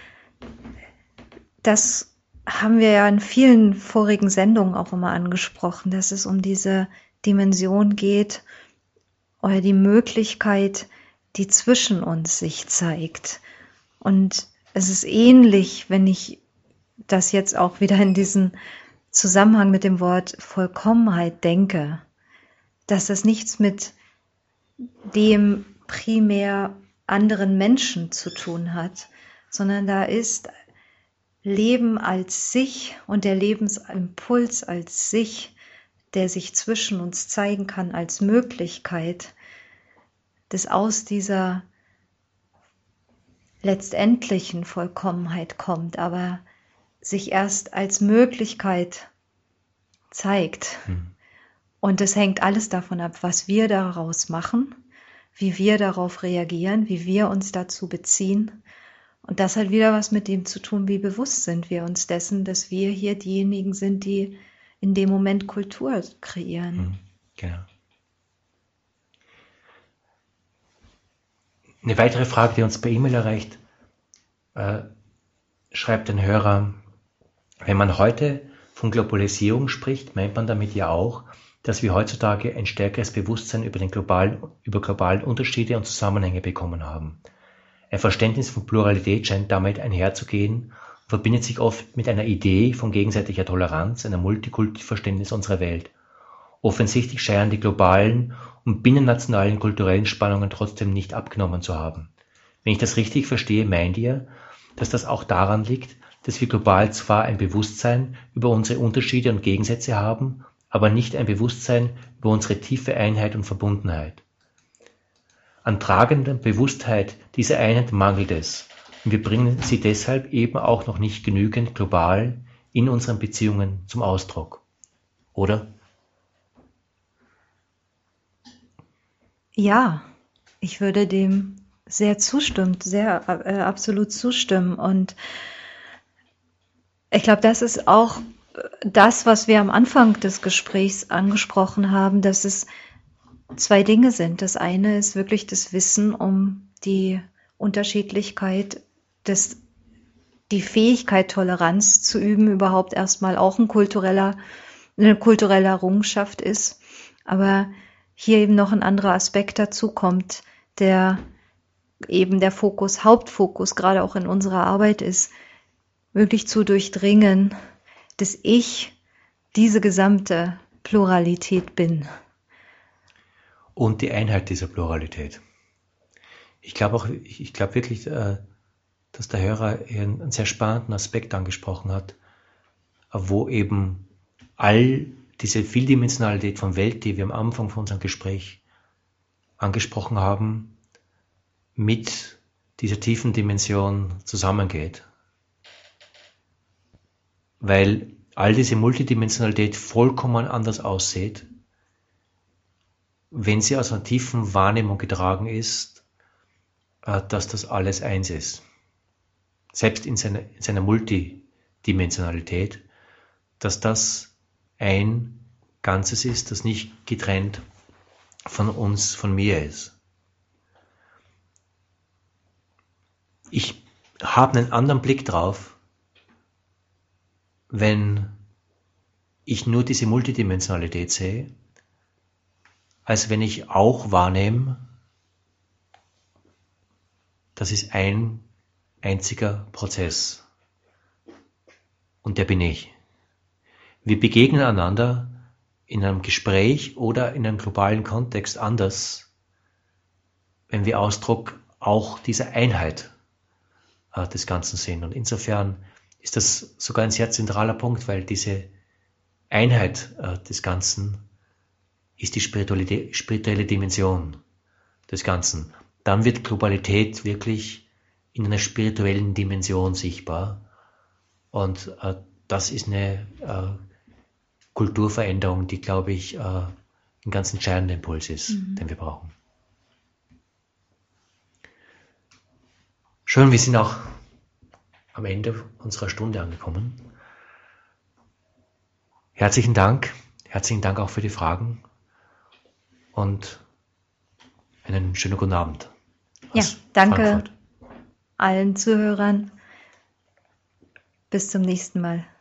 das haben wir ja in vielen vorigen Sendungen auch immer angesprochen, dass es um diese Dimension geht oder die Möglichkeit, die zwischen uns sich zeigt. Und es ist ähnlich, wenn ich das jetzt auch wieder in diesen Zusammenhang mit dem Wort Vollkommenheit denke, dass das nichts mit dem primär anderen Menschen zu tun hat, sondern da ist Leben als sich und der Lebensimpuls als sich, der sich zwischen uns zeigen kann als Möglichkeit, das aus dieser letztendlichen Vollkommenheit kommt, aber sich erst als Möglichkeit zeigt. Und es hängt alles davon ab, was wir daraus machen, wie wir darauf reagieren, wie wir uns dazu beziehen. Und das hat wieder was mit dem zu tun, wie bewusst sind wir uns dessen, dass wir hier diejenigen sind, die in dem Moment Kultur kreieren. Genau. Eine weitere Frage, die uns per E-Mail erreicht, schreibt ein Hörer: Wenn man heute von Globalisierung spricht, meint man damit ja auch, dass wir heutzutage ein stärkeres Bewusstsein über globalen Unterschiede und Zusammenhänge bekommen haben. Ein Verständnis von Pluralität scheint damit einherzugehen und verbindet sich oft mit einer Idee von gegenseitiger Toleranz, einem Multikulti-Verständnis unserer Welt. Offensichtlich scheinen die globalen und binnennationalen kulturellen Spannungen trotzdem nicht abgenommen zu haben. Wenn ich das richtig verstehe, meint ihr, dass das auch daran liegt, dass wir global zwar ein Bewusstsein über unsere Unterschiede und Gegensätze haben, aber nicht ein Bewusstsein über unsere tiefe Einheit und Verbundenheit. An tragender Bewusstheit dieser Einheit mangelt es, und wir bringen sie deshalb eben auch noch nicht genügend global in unseren Beziehungen zum Ausdruck. Oder? Ja, ich würde dem sehr absolut zustimmen. Und ich glaube, das ist auch das, was wir am Anfang des Gesprächs angesprochen haben, dass es zwei Dinge sind. Das eine ist wirklich das Wissen um die Unterschiedlichkeit, die Fähigkeit, Toleranz zu üben, überhaupt erstmal auch eine kulturelle Errungenschaft ist. Aber hier eben noch ein anderer Aspekt dazu kommt, der eben der Hauptfokus, gerade auch in unserer Arbeit ist, wirklich zu durchdringen, dass ich diese gesamte Pluralität bin. Und die Einheit dieser Pluralität. Ich glaube wirklich, dass der Hörer einen sehr spannenden Aspekt angesprochen hat, wo eben all diese Vieldimensionalität von Welt, die wir am Anfang von unserem Gespräch angesprochen haben, mit dieser tiefen Dimension zusammengeht. Weil all diese Multidimensionalität vollkommen anders aussieht, wenn sie aus einer tiefen Wahrnehmung getragen ist, dass das alles eins ist. Selbst in seiner Multidimensionalität, dass das ein Ganzes ist, das nicht getrennt von uns, von mir ist. Ich habe einen anderen Blick drauf, wenn ich nur diese Multidimensionalität sehe, als wenn ich auch wahrnehme, das ist ein einziger Prozess. Und der bin ich. Wir begegnen einander in einem Gespräch oder in einem globalen Kontext anders, wenn wir Ausdruck auch dieser Einheit des Ganzen sehen. Und insofern ist das sogar ein sehr zentraler Punkt, weil diese Einheit des Ganzen ist die spirituelle Dimension des Ganzen. Dann wird Globalität wirklich in einer spirituellen Dimension sichtbar. Und das ist eine Kulturveränderung, die, glaube ich, ein ganz entscheidender Impuls ist, den wir brauchen. Schön, wir sind auch am Ende unserer Stunde angekommen. Herzlichen Dank auch für die Fragen und einen schönen guten Abend. Ja, Aus danke Frankfurt. allen Zuhörern. Bis zum nächsten Mal.